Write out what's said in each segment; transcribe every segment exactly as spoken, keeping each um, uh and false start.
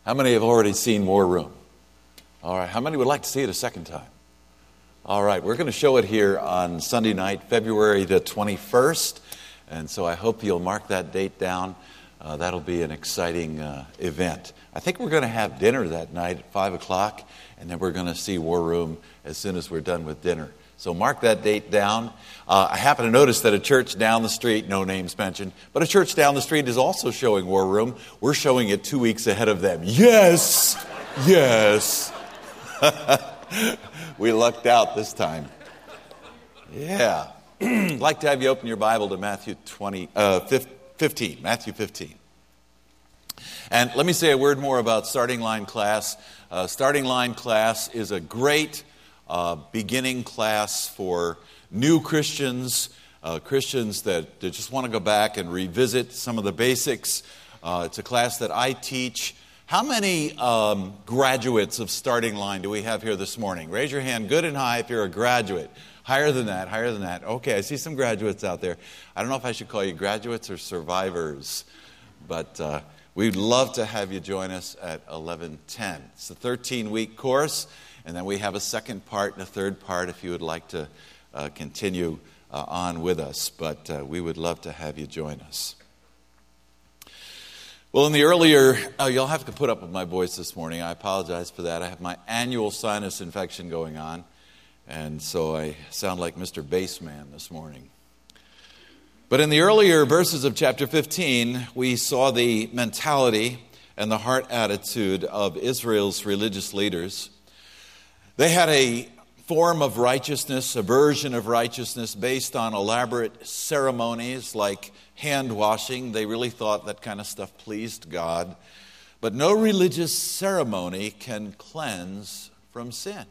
How many have already seen War Room? All right. How many would like to see it a second time? All right. We're going to show it here on Sunday night, February the twenty-first. And so I hope you'll mark that date down. Uh, that'll be an exciting uh, event. I think we're going to have dinner that night at five o'clock, and then we're going to see War Room as soon as we're done with dinner. So mark that date down. Uh, I happen to notice that a church down the street, no names mentioned, but a church down the street is also showing War Room. We're showing it two weeks ahead of them. Yes! Yes! We lucked out this time. Yeah. I'd like to have you open your Bible to Matthew twenty, uh, fifteen. Matthew fifteen. And let me say a word more about Starting Line Class. Uh, Starting Line Class is a great uh, beginning class for new Christians, uh, Christians that, that just want to go back and revisit some of the basics. Uh, it's a class that I teach. How many um, graduates of Starting Line do we have here this morning? Raise your hand good and high if you're a graduate. Higher than that, higher than that. Okay, I see some graduates out there. I don't know if I should call you graduates or survivors, but uh, we'd love to have you join us at eleven ten. It's a thirteen-week course, and then we have a second part and a third part if you would like to uh, continue uh, on with us. But uh, we would love to have you join us. Well, in the earlier, oh, you'll have to put up with my voice this morning. I apologize for that. I have my annual sinus infection going on, and so I sound like Mister Bassman this morning. But in the earlier verses of chapter fifteen, we saw the mentality and the heart attitude of Israel's religious leaders. They had a form of righteousness, a version of righteousness based on elaborate ceremonies like hand washing. They really thought that kind of stuff pleased God. But no religious ceremony can cleanse from sin.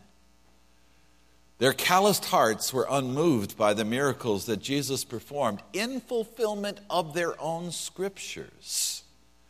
Their calloused hearts were unmoved by the miracles that Jesus performed in fulfillment of their own scriptures.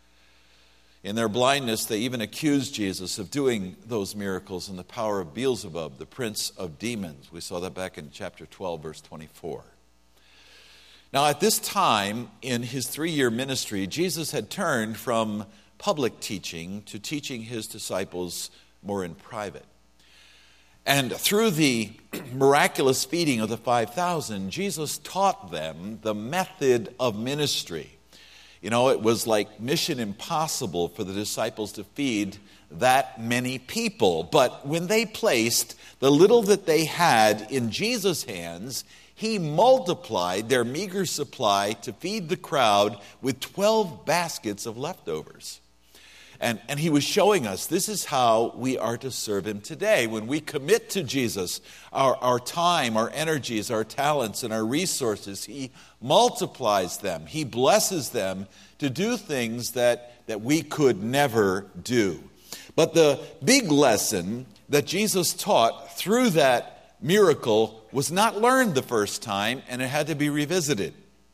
In their blindness, they even accused Jesus of doing those miracles in the power of Beelzebub, the prince of demons. We saw that back in chapter twelve, verse twenty-four. Now, at this time in his three-year ministry, Jesus had turned from public teaching to teaching his disciples more in private. And through the miraculous feeding of the five thousand, Jesus taught them the method of ministry. You know, it was like mission impossible for the disciples to feed that many people. But when they placed the little that they had in Jesus' hands, he multiplied their meager supply to feed the crowd with twelve baskets of leftovers. And, and he was showing us this is how we are to serve him today. When we commit to Jesus, our, our time, our energies, our talents, and our resources, he multiplies them. He blesses them to do things that, that we could never do. But the big lesson that Jesus taught through that miracle was not learned the first time, and it had to be revisited.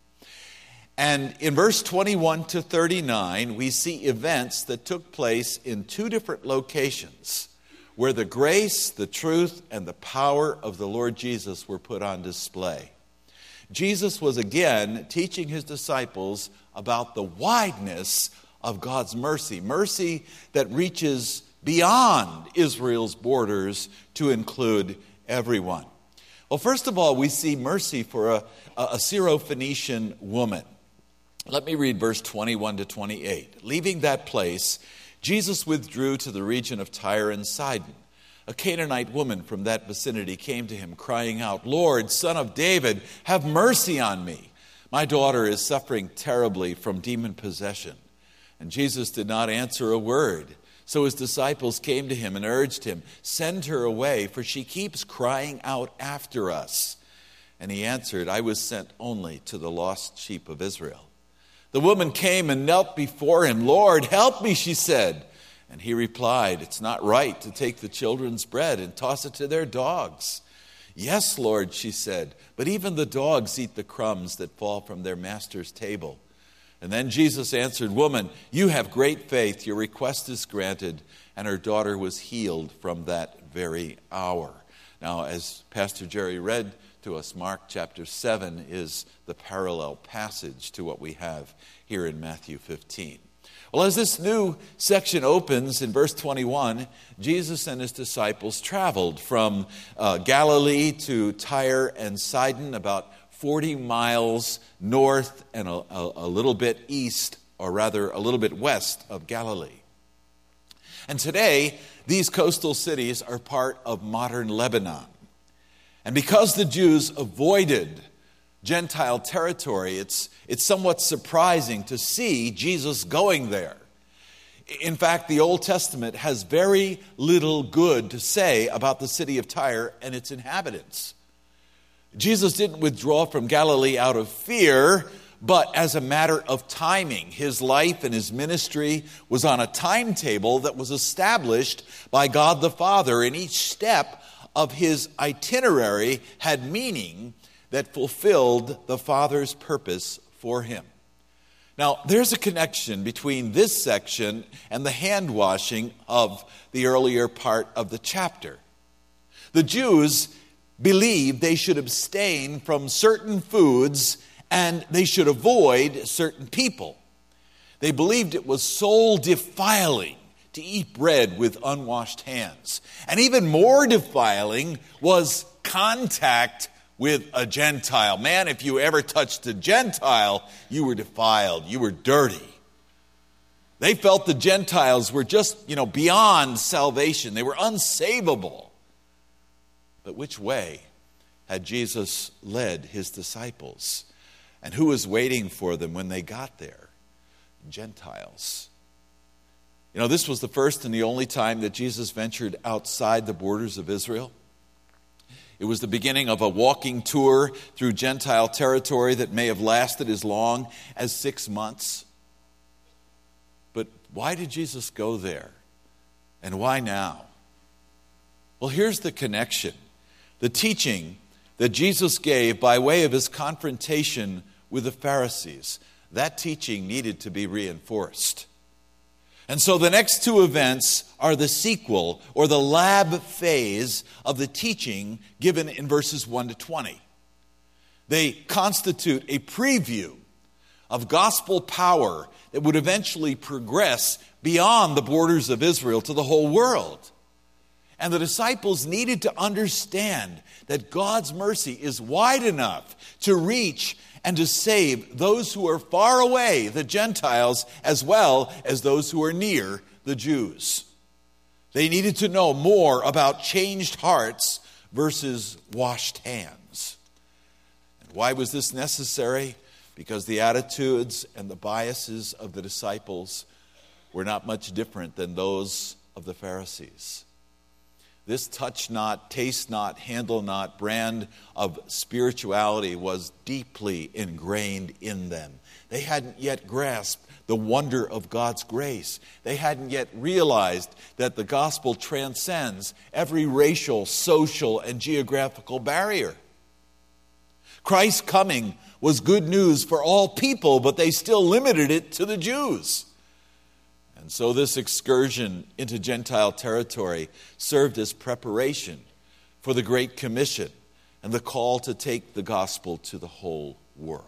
And in verse twenty-one to thirty-nine, we see events that took place in two different locations where the grace, the truth, and the power of the Lord Jesus were put on display. Jesus was again teaching his disciples about the wideness of God's mercy, mercy that reaches beyond Israel's borders to include everyone. Well, first of all, we see mercy for a, a Syrophoenician woman. Let me read verse twenty-one to twenty-eight. Leaving that place, Jesus withdrew to the region of Tyre and Sidon. A Canaanite woman from that vicinity came to him, crying out, "Lord, Son of David, have mercy on me. My daughter is suffering terribly from demon possession." And Jesus did not answer a word. So his disciples came to him and urged him, "Send her away, for she keeps crying out after us." And he answered, "I was sent only to the lost sheep of Israel." The woman came and knelt before him. "Lord, help me," she said. And he replied, "It's not right to take the children's bread and toss it to their dogs." "Yes, Lord," she said, "but even the dogs eat the crumbs that fall from their master's table." And then Jesus answered, "Woman, you have great faith. Your request is granted." And her daughter was healed from that very hour. Now, as Pastor Jerry read to us, Mark chapter seven is the parallel passage to what we have here in Matthew fifteen. Well, as this new section opens in verse twenty-one, Jesus and his disciples traveled from uh, Galilee to Tyre and Sidon, about forty miles north and a, a, a little bit east, or rather a little bit west of Galilee. And today, these coastal cities are part of modern Lebanon. And because the Jews avoided Gentile territory, it's, it's somewhat surprising to see Jesus going there. In fact, the Old Testament has very little good to say about the city of Tyre and its inhabitants. Jesus didn't withdraw from Galilee out of fear, but as a matter of timing. His life and his ministry was on a timetable that was established by God the Father, and each step of his itinerary had meaning that fulfilled the Father's purpose for him. Now, there's a connection between this section and the hand washing of the earlier part of the chapter. The Jews believed they should abstain from certain foods and they should avoid certain people. They believed it was soul defiling to eat bread with unwashed hands. And even more defiling was contact with a Gentile. Man, if you ever touched a Gentile, you were defiled. You were dirty. They felt the Gentiles were just, you know, beyond salvation. They were unsavable. But which way had Jesus led his disciples? And who was waiting for them when they got there? Gentiles. You know, this was the first and the only time that Jesus ventured outside the borders of Israel. It was the beginning of a walking tour through Gentile territory that may have lasted as long as six months. But why did Jesus go there? And why now? Well, here's the connection. The teaching that Jesus gave by way of his confrontation with the Pharisees, that teaching needed to be reinforced. And so the next two events are the sequel or the lab phase of the teaching given in verses one to twenty. They constitute a preview of gospel power that would eventually progress beyond the borders of Israel to the whole world. And the disciples needed to understand that God's mercy is wide enough to reach and to save those who are far away, the Gentiles, as well as those who are near, the Jews. They needed to know more about changed hearts versus washed hands. And why was this necessary? Because the attitudes and the biases of the disciples were not much different than those of the Pharisees. This touch not, taste not, handle not brand of spirituality was deeply ingrained in them. They hadn't yet grasped the wonder of God's grace. They hadn't yet realized that the gospel transcends every racial, social, and geographical barrier. Christ's coming was good news for all people, but they still limited it to the Jews. And so this excursion into Gentile territory served as preparation for the Great Commission and the call to take the gospel to the whole world.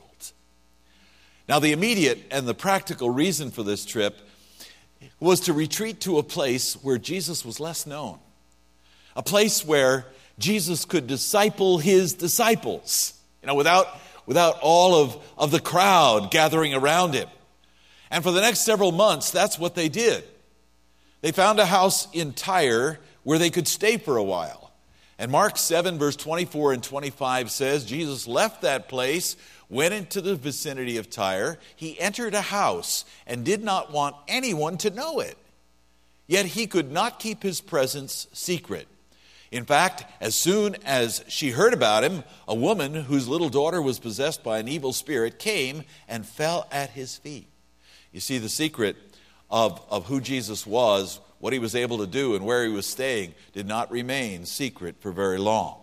Now, the immediate and the practical reason for this trip was to retreat to a place where Jesus was less known, a place where Jesus could disciple his disciples, you know, without, without all of, of the crowd gathering around him. And for the next several months, that's what they did. They found a house in Tyre where they could stay for a while. And Mark seven, verse twenty-four and twenty-five says, Jesus left that place, went into the vicinity of Tyre. He entered a house and did not want anyone to know it. Yet he could not keep his presence secret. In fact, as soon as she heard about him, a woman whose little daughter was possessed by an evil spirit came and fell at his feet. You see, the secret of, of who Jesus was, what he was able to do, and where he was staying did not remain secret for very long.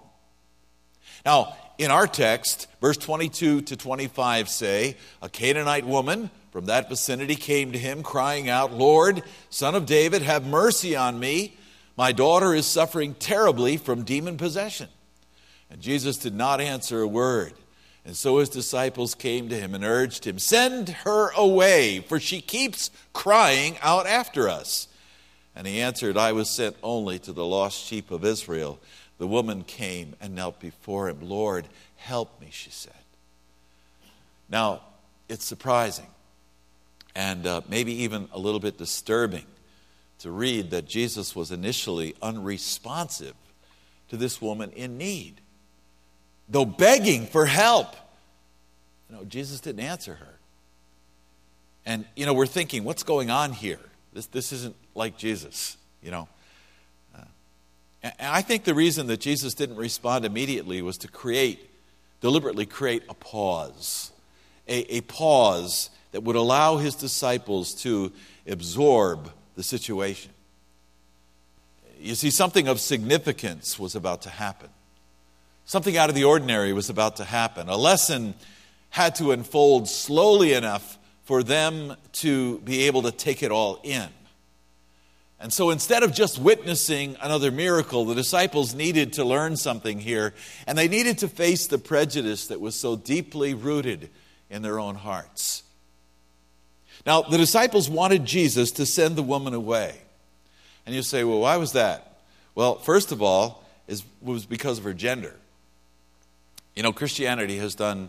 Now, in our text, verse twenty-two to twenty-five say, a Canaanite woman from that vicinity came to him, crying out, Lord, Son of David, have mercy on me. My daughter is suffering terribly from demon possession. And Jesus did not answer a word. And so his disciples came to him and urged him, "Send her away, for she keeps crying out after us." And he answered, "I was sent only to the lost sheep of Israel." The woman came and knelt before him. "Lord, help me," she said. Now, it's surprising and uh, maybe even a little bit disturbing to read that Jesus was initially unresponsive to this woman in need. Though begging for help, you know, Jesus didn't answer her. And, you know, we're thinking, what's going on here? This, this isn't like Jesus, you know. Uh, and I think the reason that Jesus didn't respond immediately was to create, deliberately create a pause. A, a pause that would allow his disciples to absorb the situation. You see, something of significance was about to happen. Something out of the ordinary was about to happen. A lesson had to unfold slowly enough for them to be able to take it all in. And so instead of just witnessing another miracle, the disciples needed to learn something here, and they needed to face the prejudice that was so deeply rooted in their own hearts. Now, the disciples wanted Jesus to send the woman away. And you say, well, why was that? Well, first of all, it was because of her gender. You know, Christianity has done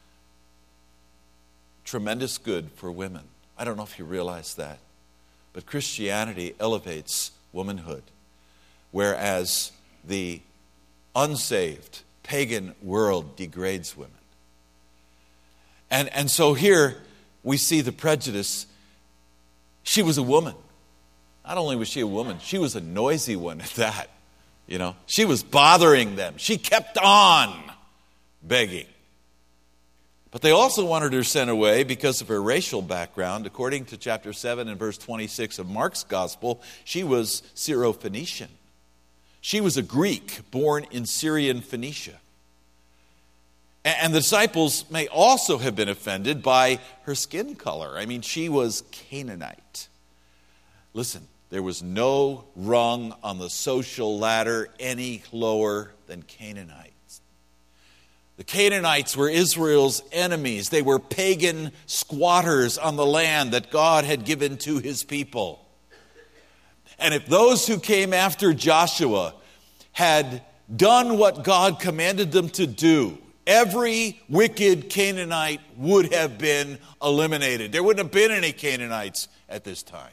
tremendous good for women. I don't know if you realize that. But Christianity elevates womanhood, whereas the unsaved, pagan world degrades women. And, and so here we see the prejudice. She was a woman. Not only was she a woman, she was a noisy one at that. You know, she was bothering them. She kept on begging. But they also wanted her sent away because of her racial background. According to chapter seven and verse twenty-six of Mark's gospel, she was Syro-Phoenician. She was a Greek born in Syrian Phoenicia. And the disciples may also have been offended by her skin color. I mean, she was Canaanite. Listen, there was no rung on the social ladder any lower than Canaanites. The Canaanites were Israel's enemies. They were pagan squatters on the land that God had given to his people. And if those who came after Joshua had done what God commanded them to do, every wicked Canaanite would have been eliminated. There wouldn't have been any Canaanites at this time.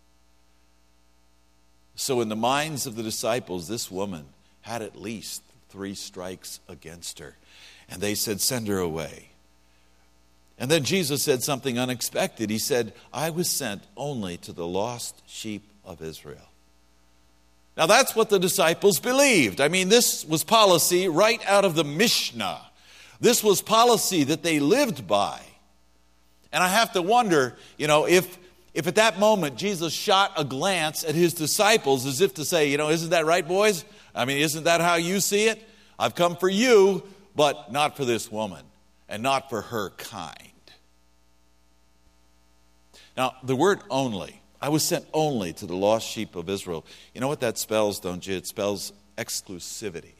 So in the minds of the disciples, this woman had at least three strikes against her. And they said, "Send her away." And then Jesus said something unexpected. He said, "I was sent only to the lost sheep of Israel." Now that's what the disciples believed. I mean, this was policy right out of the Mishnah. This was policy that they lived by. And I have to wonder, you know, if if at that moment Jesus shot a glance at his disciples as if to say, you know, isn't that right, boys? I mean, isn't that how you see it? I've come for you, but not for this woman and not for her kind. Now, the word only, I was sent only to the lost sheep of Israel. You know what that spells, don't you? It spells exclusivity.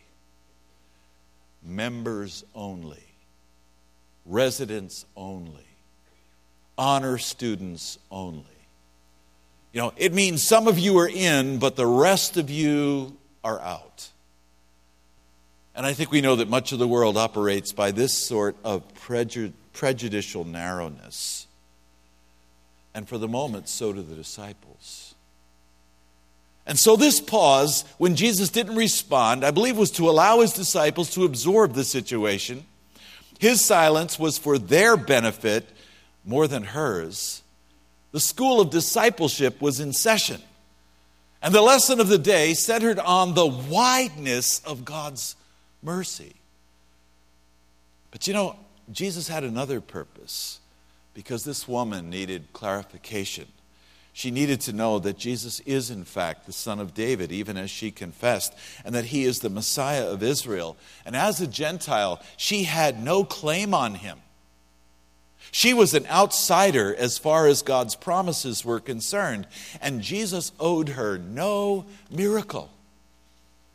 Members only. Residents only. Honor students only. You know, it means some of you are in, but the rest of you are out. And I think we know that much of the world operates by this sort of preju- prejudicial narrowness. And for the moment, so do the disciples. And so this pause, when Jesus didn't respond, I believe was to allow his disciples to absorb the situation. His silence was for their benefit more than hers. The school of discipleship was in session. And the lesson of the day centered on the wideness of God's mercy. But you know, Jesus had another purpose, because this woman needed clarification. She needed to know that Jesus is in fact the Son of David, even as she confessed, and that he is the Messiah of Israel. And as a Gentile, she had no claim on him. She was an outsider as far as God's promises were concerned, and Jesus owed her no miracle.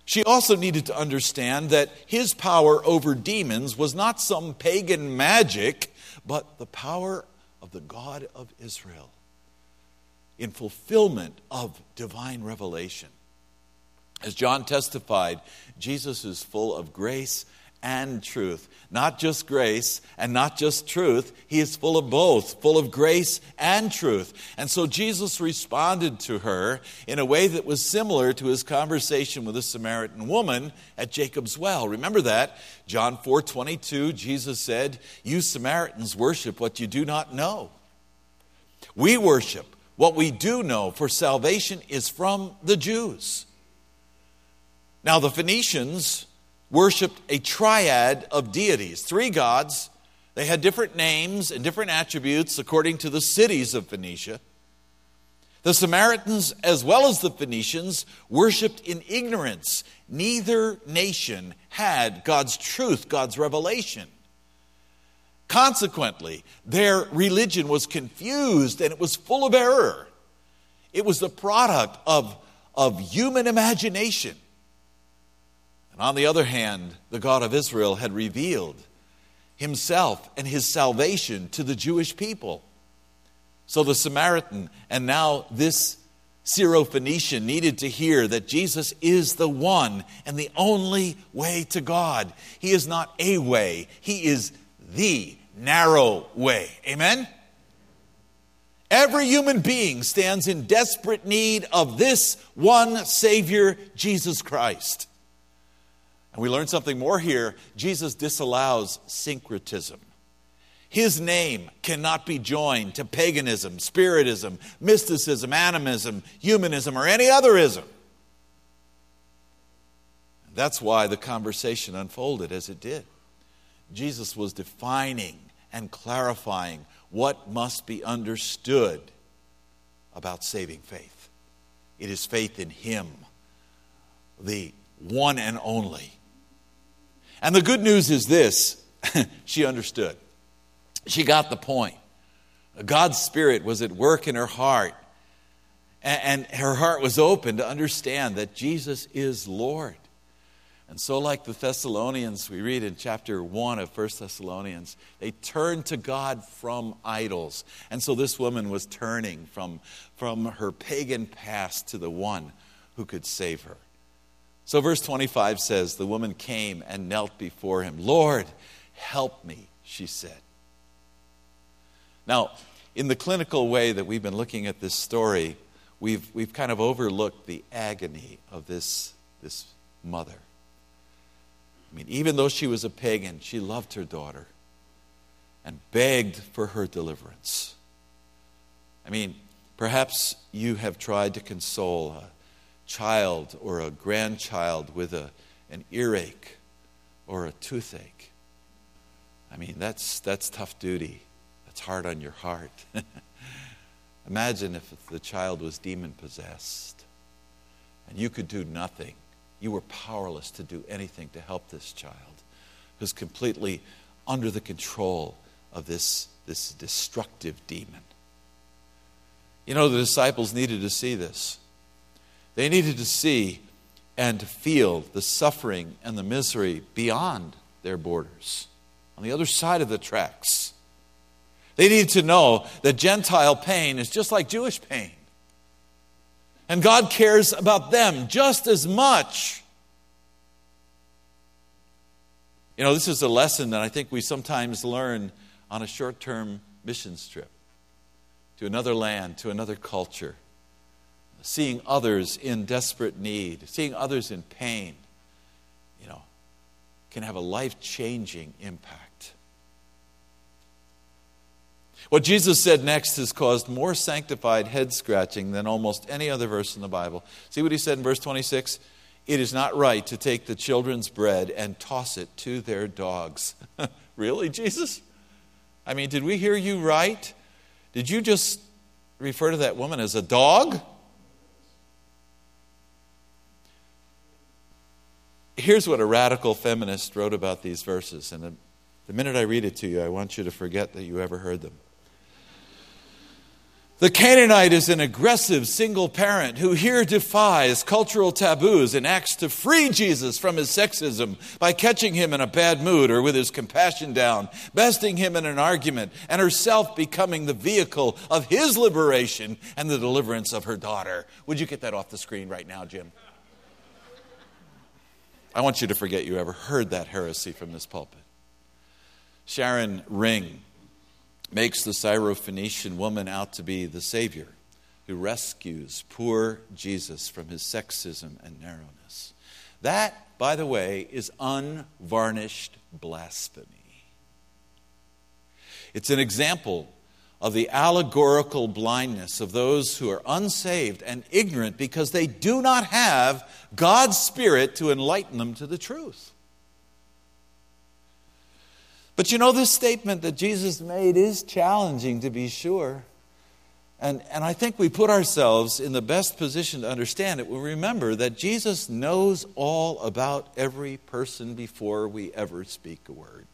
She also needed to understand that his power over demons was not some pagan magic, but the power of the God of Israel in fulfillment of divine revelation. As John testified, Jesus is full of grace and truth. Not just grace and not just truth. He is full of both, full of grace and truth. And so Jesus responded to her in a way that was similar to his conversation with the Samaritan woman at Jacob's well. Remember that? John four twenty-two, Jesus said, "You Samaritans worship what you do not know. We worship what we do know, for salvation is from the Jews." Now the Phoenicians worshipped a triad of deities, three gods. They had different names and different attributes according to the cities of Phoenicia. The Samaritans, as well as the Phoenicians, worshipped in ignorance. Neither nation had God's truth, God's revelation. Consequently, their religion was confused and it was full of error. It was the product of, of human imagination. And on the other hand, the God of Israel had revealed himself and his salvation to the Jewish people. So the Samaritan and now this Syro-Phoenician needed to hear that Jesus is the one and the only way to God. He is not a way, he is the narrow way. Amen? Every human being stands in desperate need of this one Savior, Jesus Christ. And we learn something more here. Jesus disallows syncretism. His name cannot be joined to paganism, spiritism, mysticism, animism, humanism, or any other ism. That's why the conversation unfolded as it did. Jesus was defining and clarifying what must be understood about saving faith. It is faith in Him, the one and only. And the good news is this, she understood. She got the point. God's Spirit was at work in her heart, and her heart was open to understand that Jesus is Lord. And so like the Thessalonians, we read in chapter one of First Thessalonians, they turned to God from idols. And so this woman was turning from, from her pagan past to the one who could save her. So verse twenty-five says, the woman came and knelt before him. "Lord, help me," she said. Now, in the clinical way that we've been looking at this story, we've, we've kind of overlooked the agony of this, this mother. I mean, even though she was a pagan, she loved her daughter and begged for her deliverance. I mean, perhaps you have tried to console a child or a grandchild with a, an earache or a toothache. I mean, that's, that's tough duty. That's hard on your heart. Imagine if the child was demon-possessed and you could do nothing. You were powerless to do anything to help this child who's completely under the control of this, this destructive demon. You know, the disciples needed to see this. They needed to see and to feel the suffering and the misery beyond their borders, on the other side of the tracks. They needed to know that Gentile pain is just like Jewish pain. And God cares about them just as much. You know, this is a lesson that I think we sometimes learn on a short-term missions trip to another land, to another culture. Seeing others in desperate need, seeing others in pain, you know, can have a life-changing impact. What Jesus said next has caused more sanctified head-scratching than almost any other verse in the Bible. See what he said in verse twenty-six? "It is not right to take the children's bread and toss it to their dogs." Really, Jesus? I mean, did we hear you right? Did you just refer to that woman as a dog? Here's what a radical feminist wrote about these verses. And the minute I read it to you, I want you to forget that you ever heard them. The Canaanite is an aggressive single parent who here defies cultural taboos and acts to free Jesus from his sexism by catching him in a bad mood or with his compassion down, besting him in an argument, and herself becoming the vehicle of his liberation and the deliverance of her daughter. Would you get that off the screen right now, Jim? I want you to forget you ever heard that heresy from this pulpit. Sharon Ring makes the Syrophoenician woman out to be the Savior who rescues poor Jesus from his sexism and narrowness. That, by the way, is unvarnished blasphemy. It's an example of the allegorical blindness of those who are unsaved and ignorant because they do not have God's Spirit to enlighten them to the truth. But you know, this statement that Jesus made is challenging, to be sure. And, and I think we put ourselves in the best position to understand it. We remember that Jesus knows all about every person before we ever speak a word.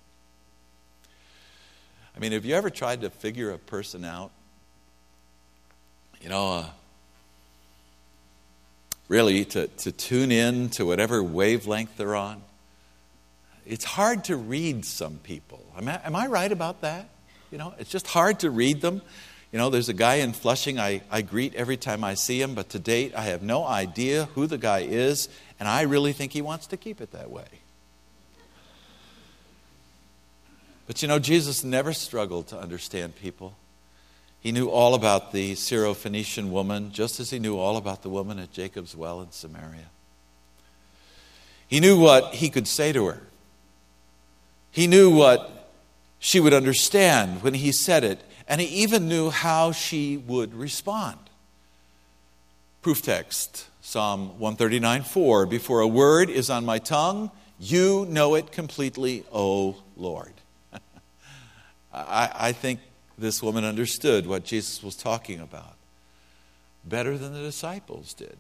I mean, have you ever tried to figure a person out? You know, uh, really to, to tune in to whatever wavelength they're on? It's hard to read some people. Am I, am I right about that? You know, it's just hard to read them. You know, there's a guy in Flushing I, I greet every time I see him, but to date I have no idea who the guy is, and I really think he wants to keep it that way. But you know, Jesus never struggled to understand people. He knew all about the Syrophoenician woman, just as he knew all about the woman at Jacob's well in Samaria. He knew what he could say to her. He knew what she would understand when he said it, and he even knew how she would respond. Proof text, Psalm one thirty-nine four, before a word is on my tongue, you know it completely, O Lord. I, I think this woman understood what Jesus was talking about better than the disciples did.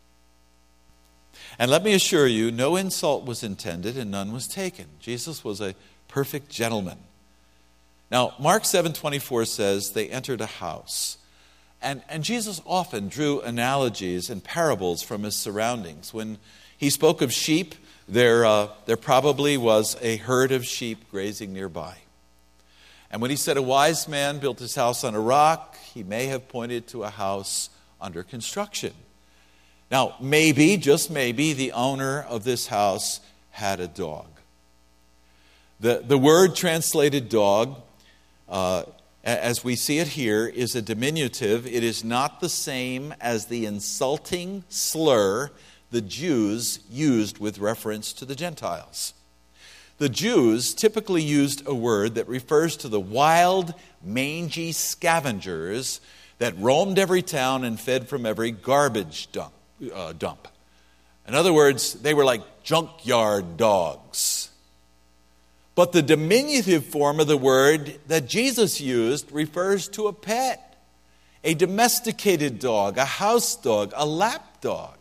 And let me assure you, no insult was intended and none was taken. Jesus was a perfect gentleman. Now, Mark seven twenty-four says they entered a house. And, and Jesus often drew analogies and parables from his surroundings. When he spoke of sheep, there, uh, there probably was a herd of sheep grazing nearby. And when he said a wise man built his house on a rock, he may have pointed to a house under construction. Now, maybe, just maybe, the owner of this house had a dog. The, the word translated dog, uh, as we see it here, is a diminutive. It is not the same as the insulting slur the Jews used with reference to the Gentiles. The Jews typically used a word that refers to the wild, mangy scavengers that roamed every town and fed from every garbage dump. Uh, dump. In other words, they were like junkyard dogs. But the diminutive form of the word that Jesus used refers to a pet, a domesticated dog, a house dog, a lap dog.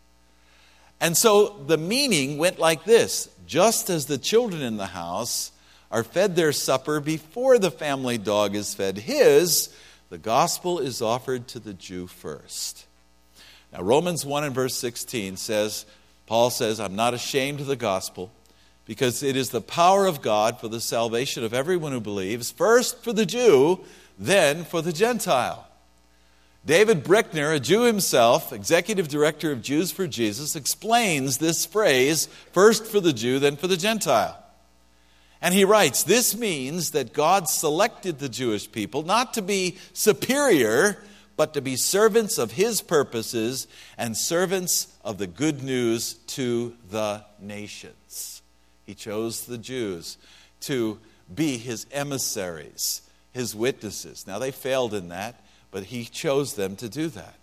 And so the meaning went like this: just as the children in the house are fed their supper before the family dog is fed his, the gospel is offered to the Jew first. Now, Romans one and verse sixteen says, Paul says, I'm not ashamed of the gospel, because it is the power of God for the salvation of everyone who believes, first for the Jew, then for the Gentile. David Brickner, a Jew himself, executive director of Jews for Jesus, explains this phrase, first for the Jew, then for the Gentile. And he writes, this means that God selected the Jewish people not to be superior, but to be servants of his purposes and servants of the good news to the nations. He chose the Jews to be his emissaries, his witnesses. Now, they failed in that, but he chose them to do that.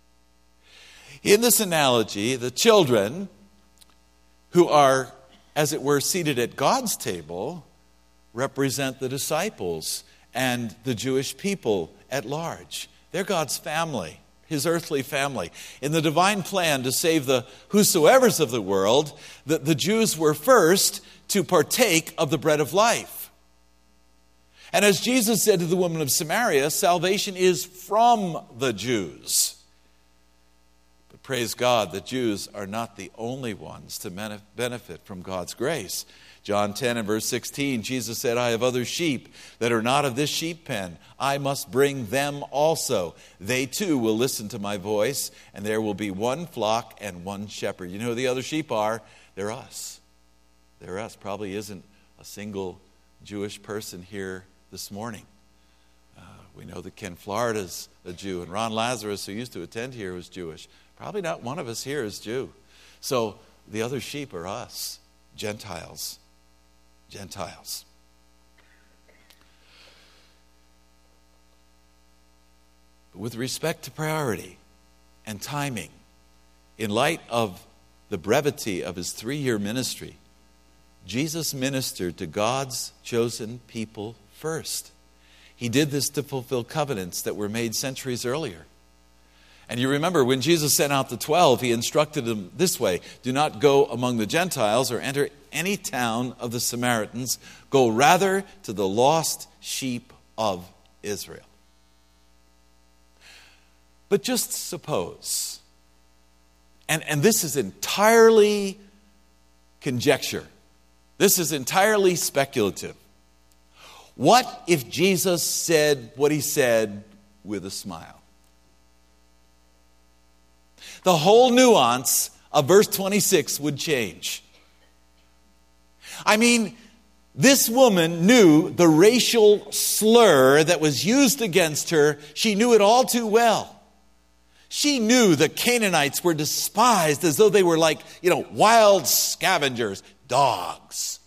In this analogy, the children who are, as it were, seated at God's table represent the disciples and the Jewish people at large. They're God's family, his earthly family. In the divine plan to save the whosoevers of the world, the, the Jews were first to partake of the bread of life. And as Jesus said to the woman of Samaria, salvation is from the Jews. But praise God, the Jews are not the only ones to benefit from God's grace. John ten and verse sixteen, Jesus said, I have other sheep that are not of this sheep pen. I must bring them also. They too will listen to my voice, and there will be one flock and one shepherd. You know who the other sheep are? They're us. They're us. Probably isn't a single Jewish person here this morning. Uh, we know that Ken Florida's a Jew, and Ron Lazarus, who used to attend here, was Jewish. Probably not one of us here is Jew. So the other sheep are us, Gentiles. Gentiles. But with respect to priority and timing, in light of the brevity of his three-year ministry, Jesus ministered to God's chosen people first. He did this to fulfill covenants that were made centuries earlier. And you remember when Jesus sent out the twelve, he instructed them this way: do not go among the Gentiles or enter any town of the Samaritans. Go rather to the lost sheep of Israel. But just suppose, and, and this is entirely conjecture. This is entirely speculative. What if Jesus said what he said with a smile? The whole nuance of verse twenty-six would change. I mean, this woman knew the racial slur that was used against her. She knew it all too well. She knew the Canaanites were despised as though they were like, you know, wild scavengers, dogs.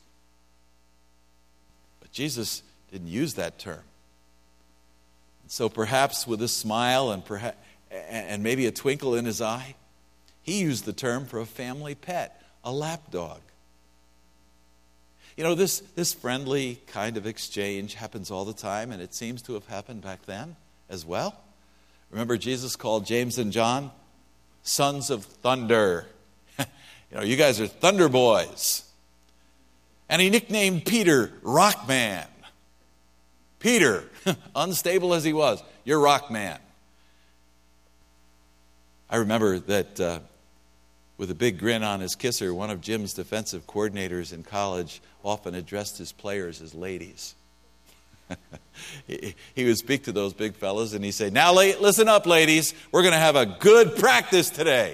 But Jesus didn't use that term. So perhaps with a smile and perhaps and maybe a twinkle in his eye, he used the term for a family pet, a lapdog. You know, this, this friendly kind of exchange happens all the time, and it seems to have happened back then as well. Remember, Jesus called James and John sons of thunder. You know, you guys are thunder boys. And he nicknamed Peter Rockman. Peter, unstable as he was, you're Rockman. I remember that uh, with a big grin on his kisser, one of Jim's defensive coordinators in college often addressed his players as ladies. he, he would speak to those big fellas and he'd say, now listen up, ladies, we're going to have a good practice today.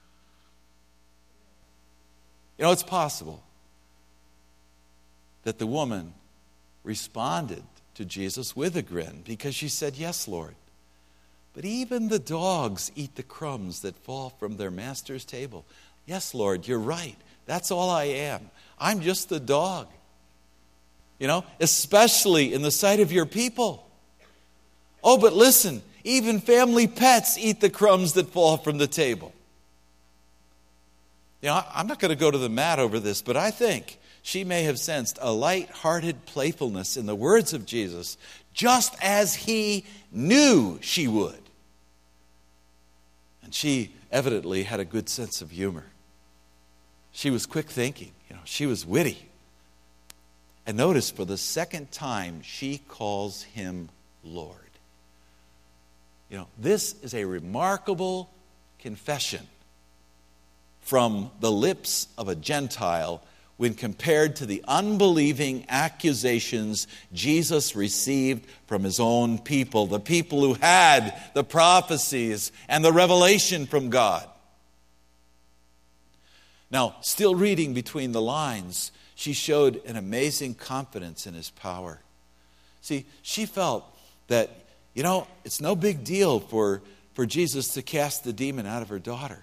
You know, it's possible that the woman responded to Jesus with a grin because she said, yes, Lord. But even the dogs eat the crumbs that fall from their master's table. Yes, Lord, you're right. That's all I am. I'm just a dog. You know, especially in the sight of your people. Oh, but listen, even family pets eat the crumbs that fall from the table. You know, I'm not going to go to the mat over this, but I think she may have sensed a light-hearted playfulness in the words of Jesus, just as he knew she would. And she evidently had a good sense of humor. She was quick thinking, you know, she was witty. And notice, for the second time, she calls him Lord. You know, this is a remarkable confession from the lips of a Gentile when compared to the unbelieving accusations Jesus received from his own people, the people who had the prophecies and the revelation from God. Now, still reading between the lines, she showed an amazing confidence in his power. See, she felt that, you know, it's no big deal for, for Jesus to cast the demon out of her daughter.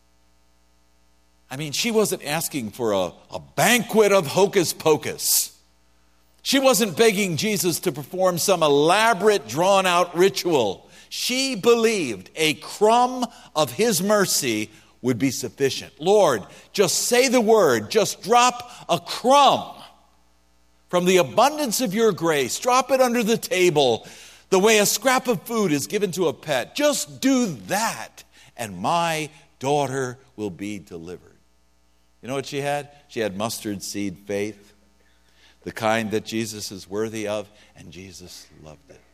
I mean, she wasn't asking for a, a banquet of hocus pocus. She wasn't begging Jesus to perform some elaborate, drawn-out ritual. She believed a crumb of his mercy would be sufficient. Lord, just say the word. Just drop a crumb from the abundance of your grace. Drop it under the table the way a scrap of food is given to a pet. Just do that, and my daughter will be delivered. You know what she had? She had mustard seed faith. the kind that Jesus is worthy of, and Jesus loved it.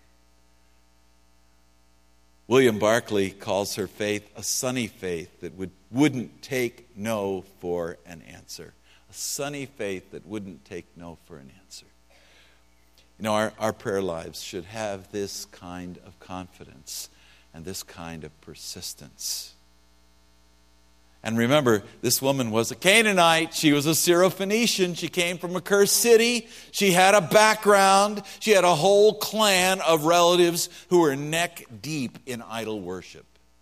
William Barclay calls her faith a sunny faith that would, wouldn't take no for an answer. A sunny faith that wouldn't take no for an answer. You know, our, our prayer lives should have this kind of confidence and this kind of persistence. And remember, this woman was a Canaanite. She was a Syrophoenician. She came from a cursed city. She had a background. She had a whole clan of relatives who were neck deep in idol worship.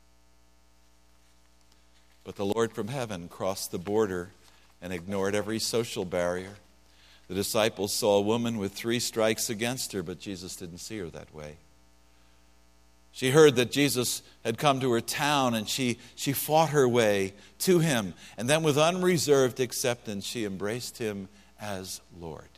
But the Lord from heaven crossed the border and ignored every social barrier. The disciples saw a woman with three strikes against her, but Jesus didn't see her that way. She heard that Jesus had come to her town, and she, she fought her way to him. And then with unreserved acceptance, she embraced him as Lord.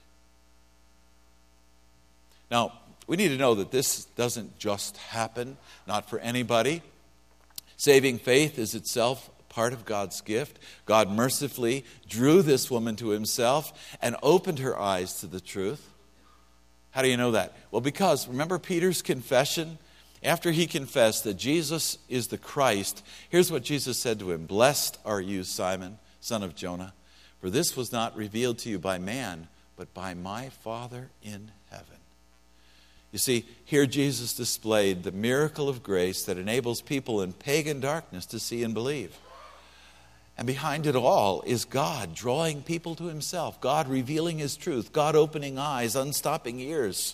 Now, we need to know that this doesn't just happen, not for anybody. Saving faith is itself part of God's gift. God mercifully drew this woman to himself and opened her eyes to the truth. How do you know that? Well, because remember Peter's confession? After he confessed that Jesus is the Christ, here's what Jesus said to him. Blessed are you, Simon, son of Jonah, for this was not revealed to you by man, but by my Father in heaven. You see, here Jesus displayed the miracle of grace that enables people in pagan darkness to see and believe. And behind it all is God drawing people to himself, God revealing his truth, God opening eyes, unstopping ears.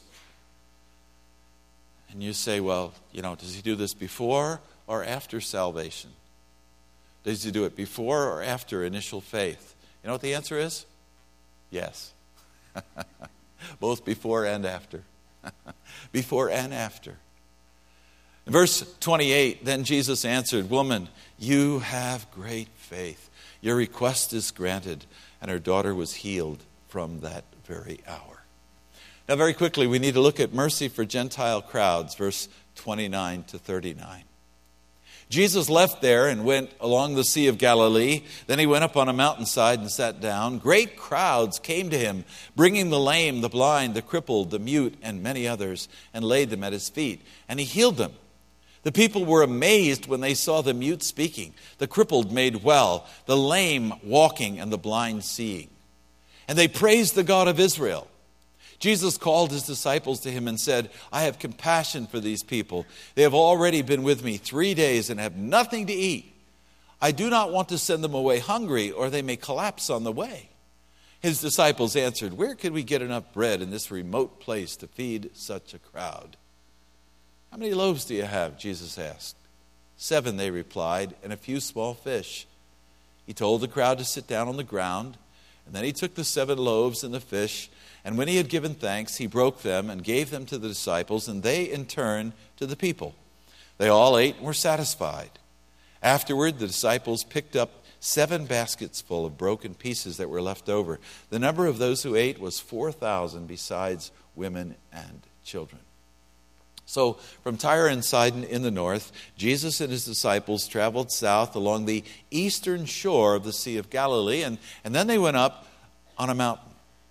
And you say, well, you know, does he do this before or after salvation? Does he do it before or after initial faith? You know what the answer is? Yes. Both before and after. Before and after. In verse twenty-eight, then Jesus answered, Woman, you have great faith. Your request is granted. And her daughter was healed from that very hour. Now, very quickly, we need to look at mercy for Gentile crowds, verse twenty-nine to thirty-nine. Jesus left there and went along the Sea of Galilee. Then he went up on a mountainside and sat down. Great crowds came to him, bringing the lame, the blind, the crippled, the mute, and many others, and laid them at his feet. And he healed them. The people were amazed when they saw the mute speaking, the crippled made well, the lame walking, and the blind seeing. And they praised the God of Israel. Jesus called his disciples to him and said, I have compassion for these people. They have already been with me three days and have nothing to eat. I do not want to send them away hungry, or they may collapse on the way. His disciples answered, Where could we get enough bread in this remote place to feed such a crowd? How many loaves do you have? Jesus asked. Seven, they replied, and a few small fish. He told the crowd to sit down on the ground, and then he took the seven loaves and the fish, and when he had given thanks, he broke them and gave them to the disciples, and they in turn to the people. They all ate and were satisfied. Afterward, the disciples picked up seven baskets full of broken pieces that were left over. The number of those who ate was four thousand, besides women and children. So, from Tyre and Sidon in the north, Jesus and his disciples traveled south along the eastern shore of the Sea of Galilee, and, and then they went up on a mountain.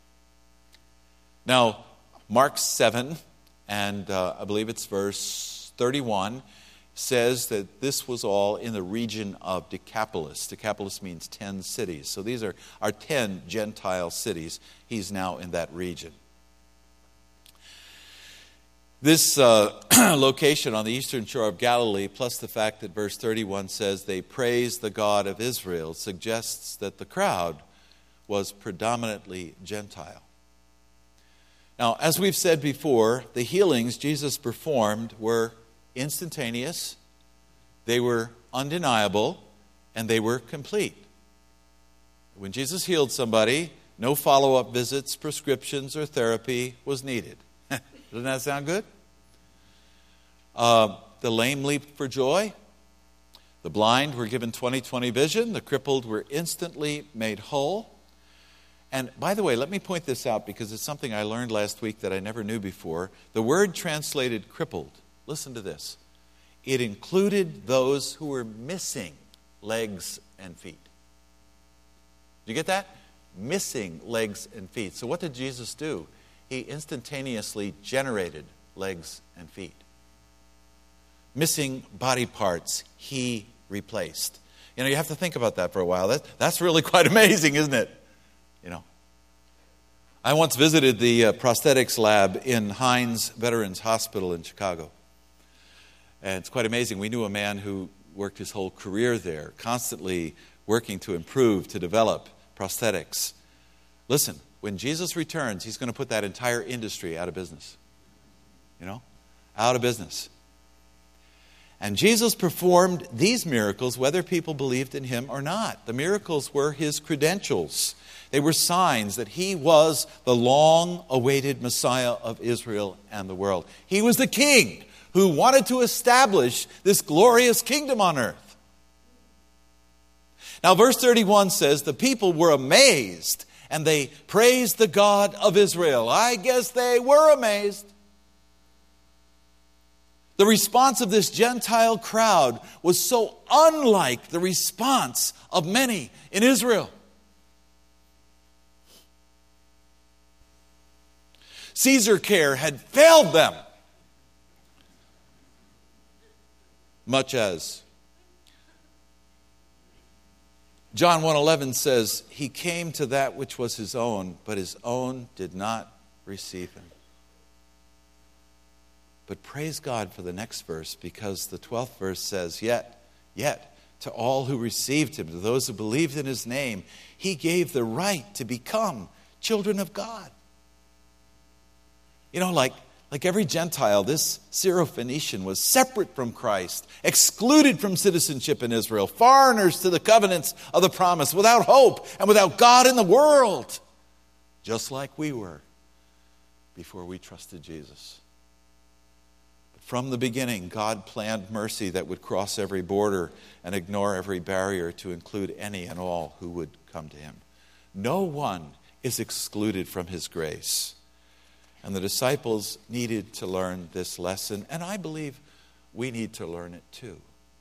Now, Mark seven, and uh, I believe it's verse thirty-one, says that this was all in the region of Decapolis. Decapolis means ten cities. So these are, are ten Gentile cities. He's now in that region. This uh, location on the eastern shore of Galilee, plus the fact that verse thirty-one says they praised the God of Israel, suggests that the crowd was predominantly Gentile. Now, as we've said before, the healings Jesus performed were instantaneous, they were undeniable, and they were complete. When Jesus healed somebody, no follow-up visits, prescriptions, or therapy was needed. Doesn't that sound good? Uh, the lame leaped for joy. The blind were given twenty twenty vision. The crippled were instantly made whole. And by the way, let me point this out because it's something I learned last week that I never knew before. The word translated crippled, listen to this. It included those who were missing legs and feet. Did you get that? missing legs and feet. So what did Jesus do? He instantaneously generated legs and feet. Missing body parts, he replaced. You know, you have to think about that for a while. That, that's really quite amazing, isn't it? You know. I once visited the uh, prosthetics lab in Hines Veterans Hospital in Chicago. And it's quite amazing. We knew a man who worked his whole career there, constantly working to improve, to develop prosthetics. Listen, when Jesus returns, he's going to put that entire industry out of business. You know? Out of business. And Jesus performed these miracles whether people believed in him or not. The miracles were his credentials. They were signs that he was the long-awaited Messiah of Israel and the world. He was the king who wanted to establish this glorious kingdom on earth. Now, verse thirty-one says, the people were amazed and they praised the God of Israel. I guess they were amazed. The response of this Gentile crowd was so unlike the response of many in Israel. Caesar care had failed them, much as John one eleven says, he came to that which was his own, but his own did not receive him. But praise God for the next verse, because the twelfth verse says, Yet, yet, to all who received him, to those who believed in his name, he gave the right to become children of God. You know, like, like every Gentile, this Syrophoenician was separate from Christ, excluded from citizenship in Israel, foreigners to the covenants of the promise, without hope and without God in the world, just like we were before we trusted Jesus. From the beginning, God planned mercy that would cross every border and ignore every barrier to include any and all who would come to him. No one is excluded from his grace. And the disciples needed to learn this lesson, and I believe we need to learn it too.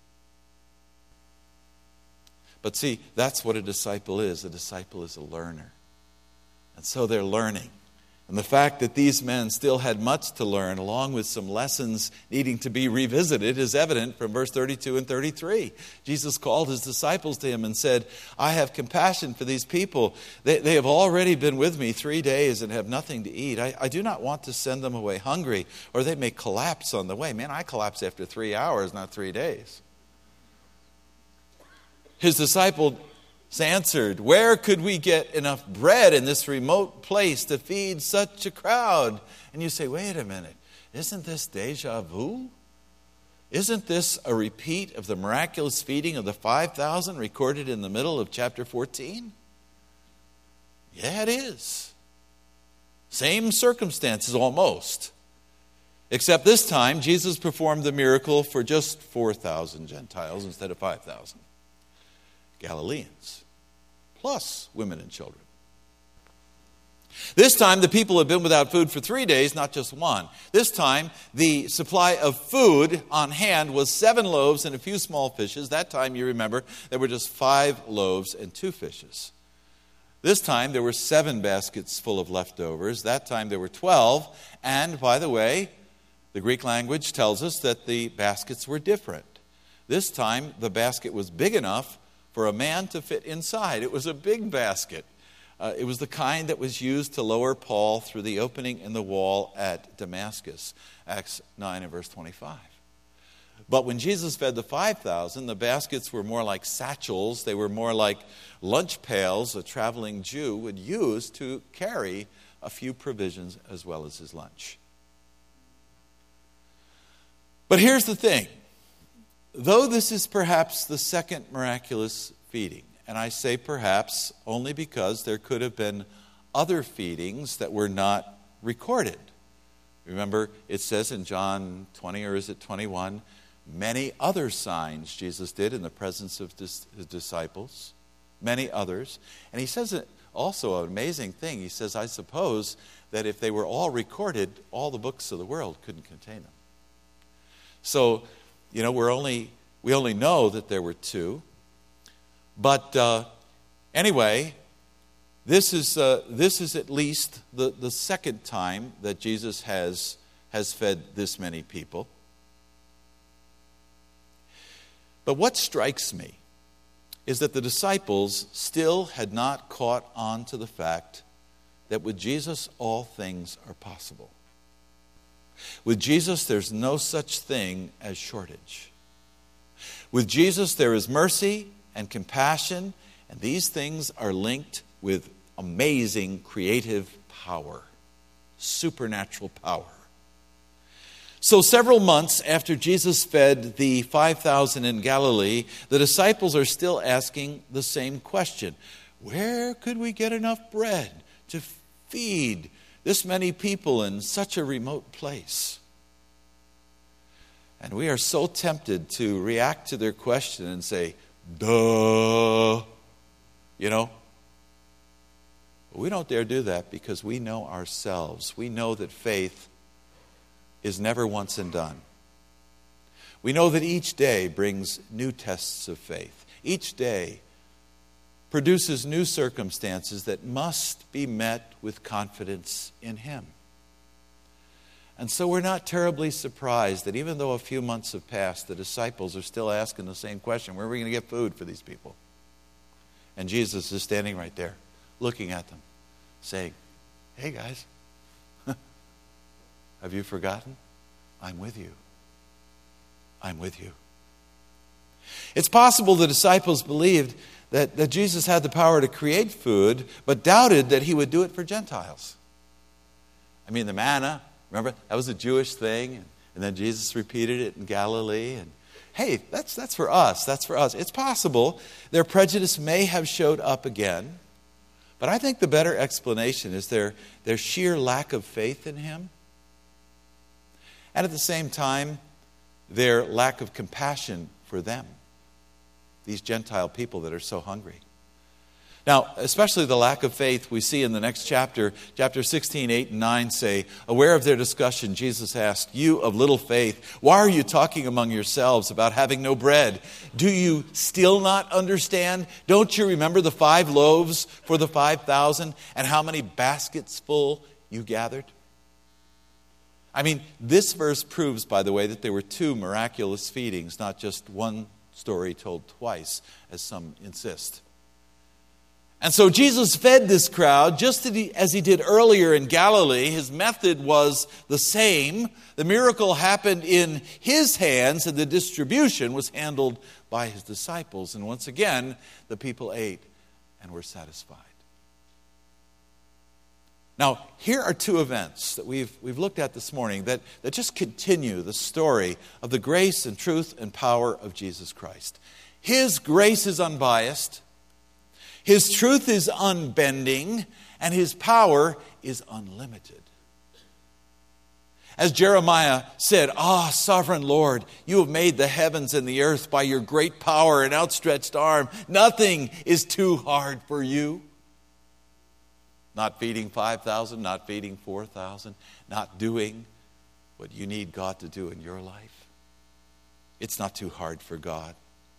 But see, that's what a disciple is. A disciple is a learner. And so they're learning. And the fact that these men still had much to learn, along with some lessons needing to be revisited, is evident from verse thirty-two and thirty-three. Jesus called his disciples to him and said, I have compassion for these people. They, they have already been with me three days and have nothing to eat. I, I do not want to send them away hungry, or they may collapse on the way. Man, I collapse after three hours, not three days. His disciple answered, where could we get enough bread in this remote place to feed such a crowd? And you say, wait a minute, isn't this deja vu? Isn't this a repeat of the miraculous feeding of the five thousand recorded in the middle of chapter fourteen? Yeah, it is. Same circumstances almost. Except this time, Jesus performed the miracle for just four thousand Gentiles instead of five thousand. Galileans. Plus women and children. This time the people had been without food for three days, not just one. This time the supply of food on hand was seven loaves and a few small fishes. That time, you remember, there were just five loaves and two fishes. This time there were seven baskets full of leftovers. That time there were twelve. And by the way, the Greek language tells us that the baskets were different. This time the basket was big enough for a man to fit inside. It was a big basket. Uh, it was the kind that was used to lower Paul through the opening in the wall at Damascus, Acts nine and verse twenty-five. But when Jesus fed the five thousand, the baskets were more like satchels. They were more like lunch pails a traveling Jew would use to carry a few provisions as well as his lunch. But here's the thing. Though this is perhaps the second miraculous feeding, and I say perhaps only because there could have been other feedings that were not recorded. Remember, it says in John twenty, or is it twenty-one, many other signs Jesus did in the presence of his disciples, many others. And he says it also an amazing thing. He says, I suppose that if they were all recorded, all the books of the world couldn't contain them. So, you know, we're only we only know that there were two. But uh, anyway, This is, uh, this is at least the, the second time that Jesus has, has fed this many people. But what strikes me is that the disciples still had not caught on to the fact that with Jesus all things are possible. With Jesus there's no such thing as shortage. With Jesus there is mercy and compassion, and these things are linked with amazing creative power, supernatural power. So several months after Jesus fed the five thousand in Galilee, the disciples are still asking the same question. Where could we get enough bread to feed this many people in such a remote place? And we are so tempted to react to their question and say, duh, you know. We don't dare do that because we know ourselves. We know that faith is never once and done. We know that each day brings new tests of faith. Each day produces new circumstances that must be met with confidence in Him. And so we're not terribly surprised that even though a few months have passed, the disciples are still asking the same question. Where are we going to get food for these people? And Jesus is standing right there, looking at them, saying, hey guys, have you forgotten? I'm with you. I'm with you. It's possible the disciples believed that, that Jesus had the power to create food, but doubted that He would do it for Gentiles. I mean, the manna, remember, that was a Jewish thing, and, and then Jesus repeated it in Galilee, and hey, that's, that's for us, that's for us. It's possible their prejudice may have showed up again, but I think the better explanation is their, their sheer lack of faith in Him. And at the same time, their lack of compassion for them, these Gentile people that are so hungry. Now, especially the lack of faith we see in the next chapter, chapter sixteen, eight and nine say, aware of their discussion, Jesus asked, you of little faith, why are you talking among yourselves about having no bread? Do you still not understand? Don't you remember the five loaves for the five thousand and how many baskets full you gathered? I mean, this verse proves, by the way, that there were two miraculous feedings, not just one story told twice, as some insist. And so Jesus fed this crowd just as He did earlier in Galilee. His method was the same. The miracle happened in His hands, and the distribution was handled by His disciples. And once again, the people ate and were satisfied. Now, here are two events that we've, we've looked at this morning that, that just continue the story of the grace and truth and power of Jesus Christ. His grace is unbiased, His truth is unbending, and His power is unlimited. As Jeremiah said, ah, sovereign Lord, you have made the heavens and the earth by your great power and outstretched arm. Nothing is too hard for you. Not feeding five thousand, not feeding four thousand, not doing what you need God to do in your life. It's not too hard for God.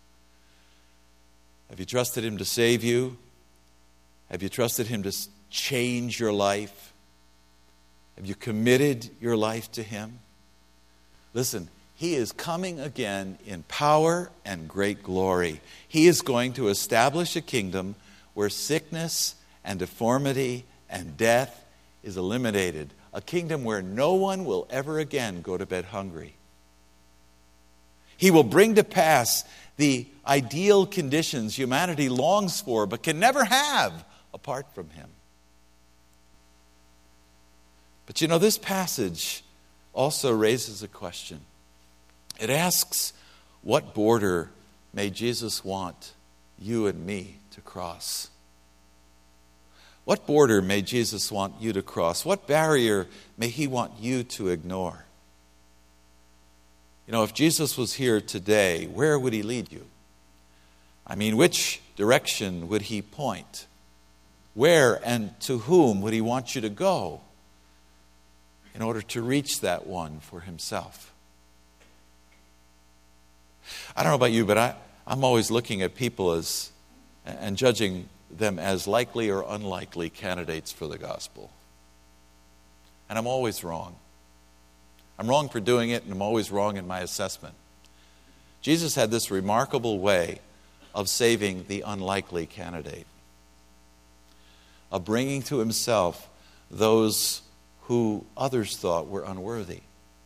Have you trusted Him to save you? Have you trusted Him to change your life? Have you committed your life to Him? Listen, He is coming again in power and great glory. He is going to establish a kingdom where sickness and deformity and death is eliminated. A kingdom where no one will ever again go to bed hungry. He will bring to pass the ideal conditions humanity longs for but can never have apart from Him. But you know, this passage also raises a question. It asks, what border may Jesus want you and me to cross? What border may Jesus want you to cross? What barrier may He want you to ignore? You know, if Jesus was here today, where would He lead you? I mean, which direction would He point? Where and to whom would He want you to go in order to reach that one for Himself? I don't know about you, but I, I'm always looking at people as and judging them as likely or unlikely candidates for the gospel. And I'm always wrong. I'm wrong for doing it, and I'm always wrong in my assessment. Jesus had this remarkable way of saving the unlikely candidate, of bringing to himself those who others thought were unworthy.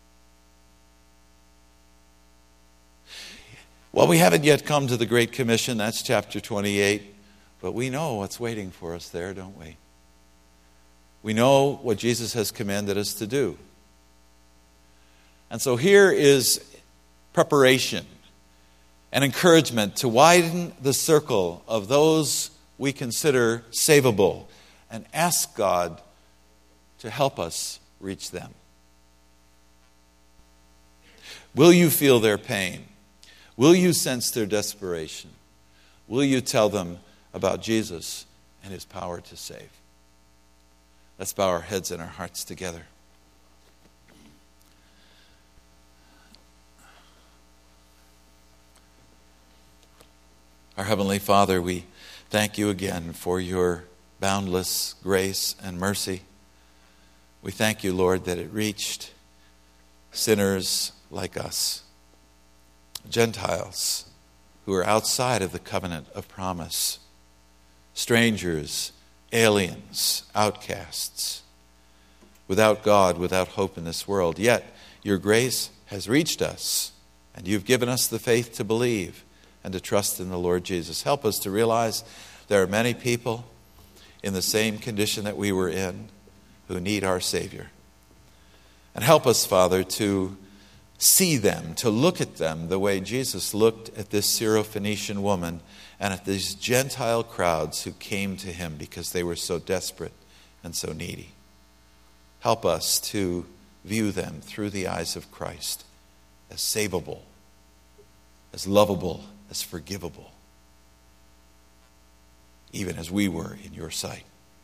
Well, we haven't yet come to the Great Commission. That's chapter twenty-eight. But we know what's waiting for us there, don't we? We know what Jesus has commanded us to do. And so here is preparation, an encouragement to widen the circle of those we consider savable and ask God to help us reach them. Will you feel their pain? Will you sense their desperation? Will you tell them about Jesus and his power to save? Let's bow our heads and our hearts together. Our Heavenly Father, we thank you again for your boundless grace and mercy. We thank you, Lord, that it reached sinners like us, Gentiles who are outside of the covenant of promise, strangers, aliens, outcasts, without God, without hope in this world. Yet your grace has reached us, and you've given us the faith to believe and to trust in the Lord Jesus. Help us to realize there are many people in the same condition that we were in who need our Savior. And help us, Father, to see them, to look at them the way Jesus looked at this Syrophoenician woman and at these Gentile crowds who came to him because they were so desperate and so needy. Help us to view them through the eyes of Christ as savable, as lovable, as forgivable, even as we were in your sight.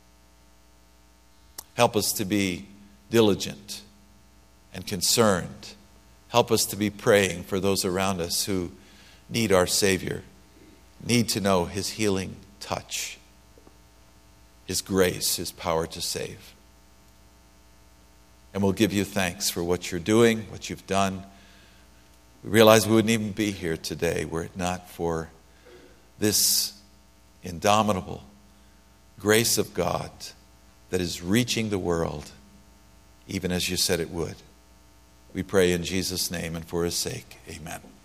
Help us to be diligent and concerned. Help us to be praying for those around us who need our Savior, need to know his healing touch, his grace, his power to save. And we'll give you thanks for what you're doing, what you've done. We realize we wouldn't even be here today were it not for this indomitable grace of God that is reaching the world, even as you said it would. We pray in Jesus' name and for his sake. Amen.